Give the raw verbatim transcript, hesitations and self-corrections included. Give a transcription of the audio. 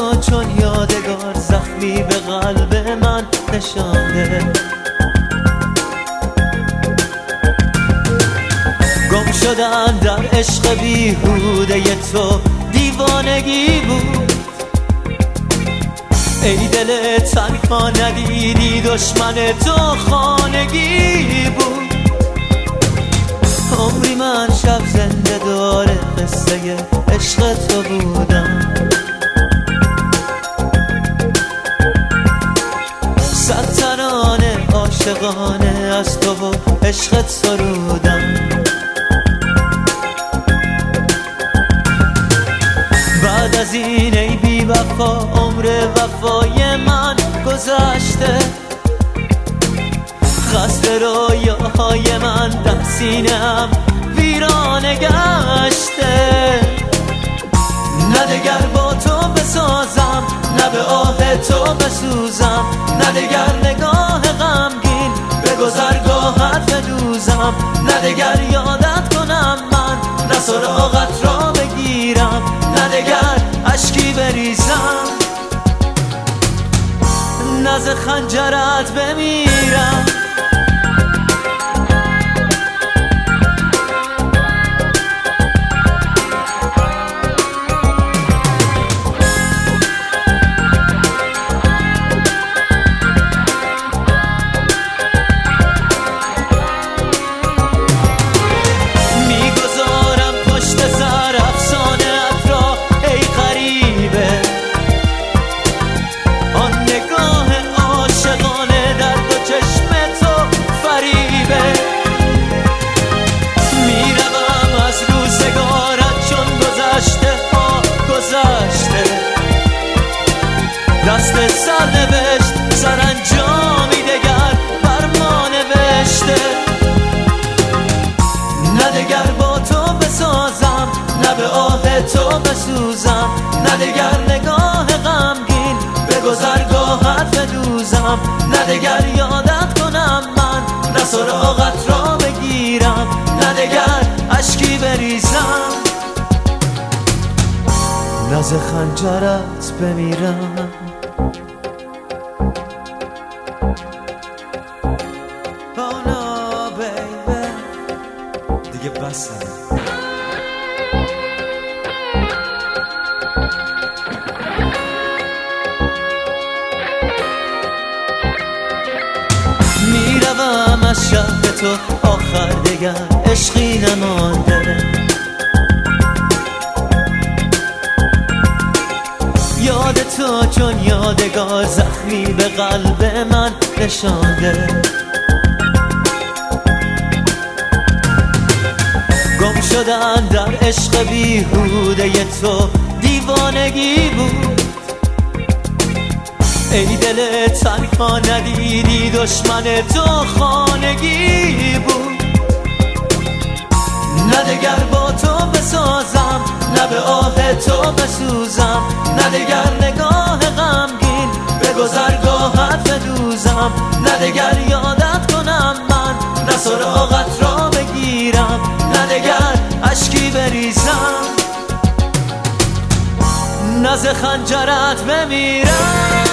تو چون یادگار زخمی به قلب من نشانده. گم شدن در عشق بیهوده تو دیوانگی بود. ای دل تنها ندیدی دشمن تو خانگی بود. عمری من شب زنده داره قصه عشق تو بودم. صد ترانه عاشقانه از تو و عشقت سرودم. بعد از این ای بی وفا عمر وفای من گذشته. قصد رویاهای من در سینه‌ام ویرانه گشته. نه دگر با تو بسازم نه به آه تو بسوزم. نه دگر نگاه غمگین به گذرگاهت بدوزم. نه دگر یادت کنم من نه سراغت را بگیرم. نه دگر اشکی بریزم نه ز خنجرت بمیرم. دست سرنوشت سرانجامی دگر بر ما نوشته. نه دگر با تو بسازم نه به آه تو بسوزم. نه دگر نگاه غمگین به گذرگاهت بدوزم. نه دگر یادت کنم من نه سراغت را بگیرم. نه دگر اشکی بریزم نه ز خنجرت بمیرم. Oh no baby دیگه بسه. میروم از شهر تو آخر دیگر عشقی نمانده. یاد تو چون یادگار زخمی به قلب من نشانده. گم شدن در عشق بیهوده تو دیوانگی بود. ای دل تنها ندیدی دشمن تو خانگی بود. نه دگر با تو بسازم نه به آه تو بسوزم. نه دگر نگاه غمگین به گذرگاهت بدوزم. نه دگر یادت کنم من نه سراغت را بگیرم. نه دگر اشکی بریزم نه ز خنجرت بمیرم.